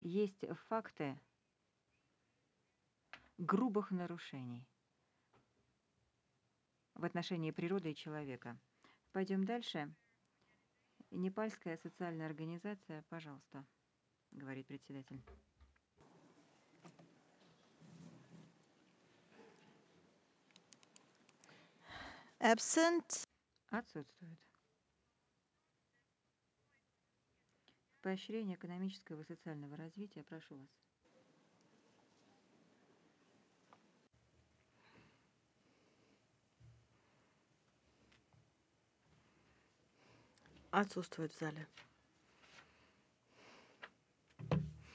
есть факты грубых нарушений в отношении природы и человека. Пойдем дальше. Непальская социальная организация, пожалуйста, говорит председатель. Absent. Отсутствует. Поощрение экономического и социального развития, прошу вас. Отсутствует в зале.